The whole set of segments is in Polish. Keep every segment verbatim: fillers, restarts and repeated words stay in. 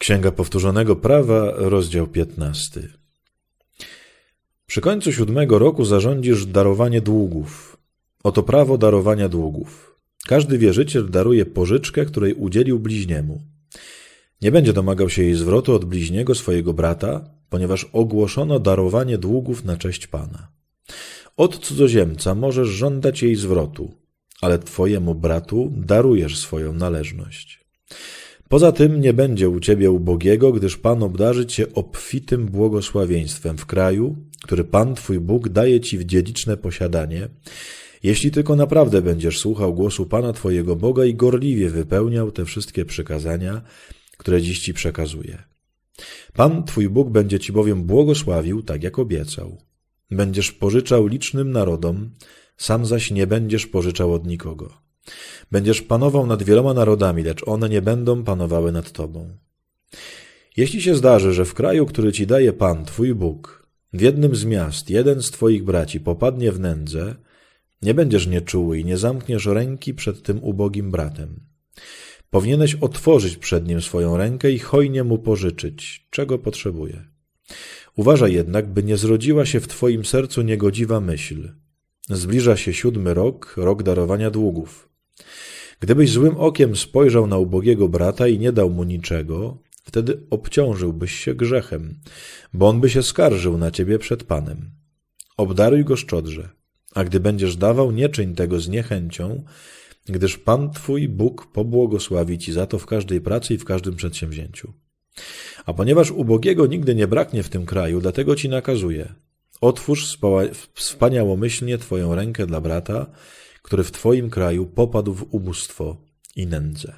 Księga Powtórzonego Prawa, rozdział piętnasty. Przy końcu siódmego roku zarządzisz darowanie długów. Oto prawo darowania długów. Każdy wierzyciel daruje pożyczkę, której udzielił bliźniemu. Nie będzie domagał się jej zwrotu od bliźniego swojego brata, ponieważ ogłoszono darowanie długów na cześć Pana. Od cudzoziemca możesz żądać jej zwrotu, ale twojemu bratu darujesz swoją należność. Poza tym nie będzie u ciebie ubogiego, gdyż Pan obdarzy cię obfitym błogosławieństwem w kraju, który Pan twój Bóg daje ci w dziedziczne posiadanie, jeśli tylko naprawdę będziesz słuchał głosu Pana twojego Boga i gorliwie wypełniał te wszystkie przykazania, które dziś ci przekazuje. Pan twój Bóg będzie ci bowiem błogosławił, tak jak obiecał. Będziesz pożyczał licznym narodom, sam zaś nie będziesz pożyczał od nikogo. Będziesz panował nad wieloma narodami, lecz one nie będą panowały nad tobą. Jeśli się zdarzy, że w kraju, który ci daje Pan, twój Bóg, w jednym z miast jeden z twoich braci popadnie w nędzę, nie będziesz nieczuły i nie zamkniesz ręki przed tym ubogim bratem. Powinieneś otworzyć przed nim swoją rękę i hojnie mu pożyczyć, czego potrzebuje. Uważaj jednak, by nie zrodziła się w twoim sercu niegodziwa myśl. Zbliża się siódmy rok, rok darowania długów. Gdybyś złym okiem spojrzał na ubogiego brata i nie dał mu niczego, wtedy obciążyłbyś się grzechem, bo on by się skarżył na ciebie przed Panem. Obdaruj go szczodrze, a gdy będziesz dawał, nie czyń tego z niechęcią, gdyż Pan twój Bóg pobłogosławi ci za to w każdej pracy i w każdym przedsięwzięciu. A ponieważ ubogiego nigdy nie braknie w tym kraju, dlatego ci nakazuję: otwórz wspaniałomyślnie twoją rękę dla brata, który w twoim kraju popadł w ubóstwo i nędzę.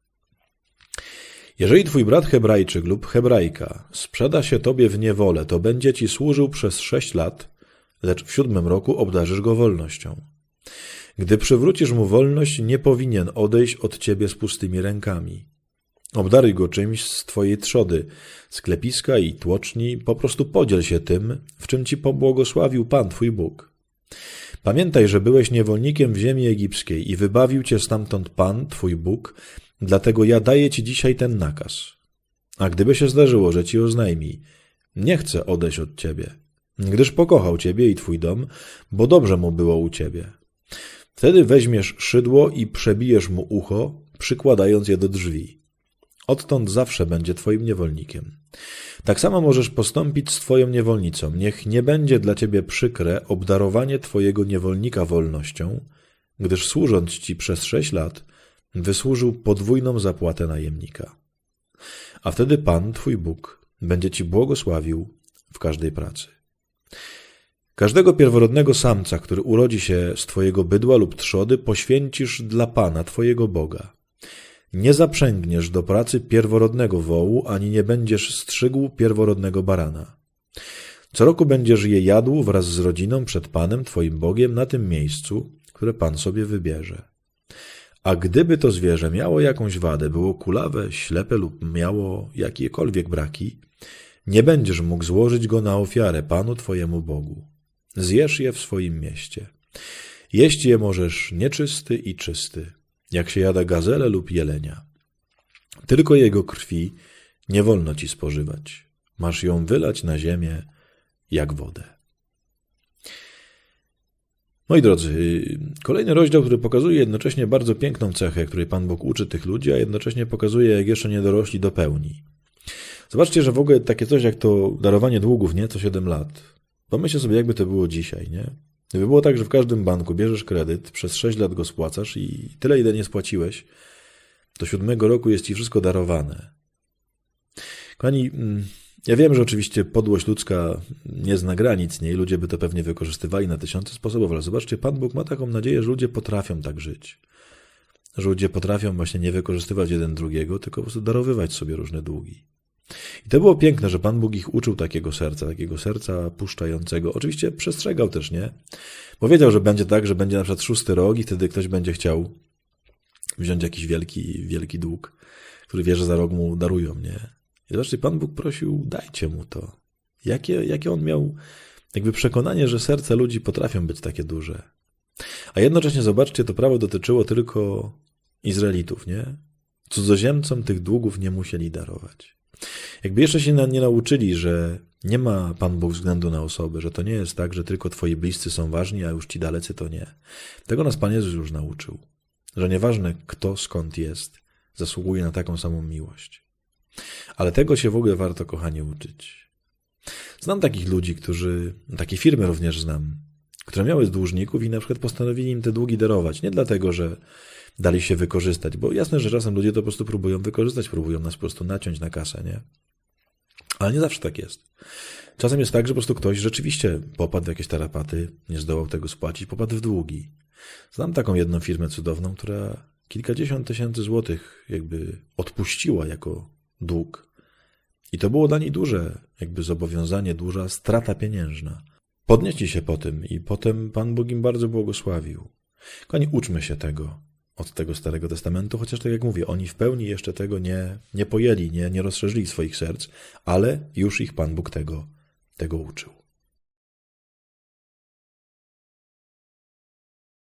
Jeżeli twój brat Hebrajczyk lub Hebrajka sprzeda się tobie w niewolę, to będzie ci służył przez sześć lat, lecz w siódmym roku obdarzysz go wolnością. Gdy przywrócisz mu wolność, nie powinien odejść od ciebie z pustymi rękami. Obdaruj go czymś z twojej trzody, sklepiska i tłoczni, po prostu podziel się tym, w czym ci pobłogosławił Pan twój Bóg. Pamiętaj, że byłeś niewolnikiem w ziemi egipskiej i wybawił cię stamtąd Pan twój Bóg, dlatego ja daję ci dzisiaj ten nakaz. A gdyby się zdarzyło, że ci oznajmi: nie chcę odejść od ciebie, gdyż pokochał ciebie i twój dom, bo dobrze mu było u ciebie. Wtedy weźmiesz szydło i przebijesz mu ucho, przykładając je do drzwi. Odtąd zawsze będzie twoim niewolnikiem. Tak samo możesz postąpić z twoją niewolnicą. Niech nie będzie dla ciebie przykre obdarowanie twojego niewolnika wolnością, gdyż służąc ci przez sześć lat, wysłużył podwójną zapłatę najemnika. A wtedy Pan, twój Bóg, będzie ci błogosławił w każdej pracy. Każdego pierworodnego samca, który urodzi się z twojego bydła lub trzody, poświęcisz dla Pana, twojego Boga. Nie zaprzęgniesz do pracy pierworodnego wołu, ani nie będziesz strzygł pierworodnego barana. Co roku będziesz je jadł wraz z rodziną przed Panem, twoim Bogiem, na tym miejscu, które Pan sobie wybierze. A gdyby to zwierzę miało jakąś wadę, było kulawe, ślepe lub miało jakiekolwiek braki, nie będziesz mógł złożyć go na ofiarę Panu twojemu Bogu. Zjesz je w swoim mieście. Jeść je możesz nieczysty i czysty, jak się jada gazelę lub jelenia. Tylko jego krwi nie wolno ci spożywać. Masz ją wylać na ziemię jak wodę. Moi drodzy, kolejny rozdział, który pokazuje jednocześnie bardzo piękną cechę, której Pan Bóg uczy tych ludzi, a jednocześnie pokazuje, jak jeszcze nie dorośli do pełni. Zobaczcie, że w ogóle takie coś jak to darowanie długów, nie? Co siedem lat. Pomyślcie sobie, jakby to było dzisiaj, nie? Gdyby było tak, że w każdym banku bierzesz kredyt, przez sześć lat go spłacasz i tyle, ile nie spłaciłeś, do siódmego roku jest ci wszystko darowane. Kochani, ja wiem, że oczywiście podłość ludzka nie zna granic, nie? I ludzie by to pewnie wykorzystywali na tysiące sposobów, ale zobaczcie, Pan Bóg ma taką nadzieję, że ludzie potrafią tak żyć. Że ludzie potrafią właśnie nie wykorzystywać jeden drugiego, tylko po prostu darowywać sobie różne długi. I to było piękne, że Pan Bóg ich uczył takiego serca, takiego serca puszczającego. Oczywiście przestrzegał też, nie? Bo wiedział, że będzie tak, że będzie na przykład szósty rok i wtedy ktoś będzie chciał wziąć jakiś wielki, wielki dług, który wie, że za rok mu darują, nie? I zobaczcie, Pan Bóg prosił, dajcie mu to. Jakie, jakie on miał jakby przekonanie, że serca ludzi potrafią być takie duże. A jednocześnie, zobaczcie, to prawo dotyczyło tylko Izraelitów, nie? Cudzoziemcom tych długów nie musieli darować. Jakby jeszcze się nie nauczyli, że nie ma Pan Bóg względu na osobę, że to nie jest tak, że tylko twoi bliscy są ważni, a już ci dalecy to nie. Tego nas Pan Jezus już nauczył. Że nieważne kto, skąd jest, zasługuje na taką samą miłość. Ale tego się w ogóle warto, kochani, uczyć. Znam takich ludzi, którzy, takie firmy również znam, które miały dłużników i na przykład postanowili im te długi darować. Nie dlatego, że dali się wykorzystać, bo jasne, że czasem ludzie to po prostu próbują wykorzystać, próbują nas po prostu naciąć na kasę, nie? Ale nie zawsze tak jest. Czasem jest tak, że po prostu ktoś rzeczywiście popadł w jakieś tarapaty, nie zdołał tego spłacić, popadł w długi. Znam taką jedną firmę cudowną, która kilkadziesiąt tysięcy złotych jakby odpuściła jako dług. I to było dla niej duże jakby zobowiązanie, duża strata pieniężna. Podnieśli się po tym i potem Pan Bóg im bardzo błogosławił. Kochani, uczmy się tego od tego Starego Testamentu, chociaż tak jak mówię, oni w pełni jeszcze tego nie, nie pojęli, nie, nie rozszerzyli swoich serc, ale już ich Pan Bóg tego, tego uczył.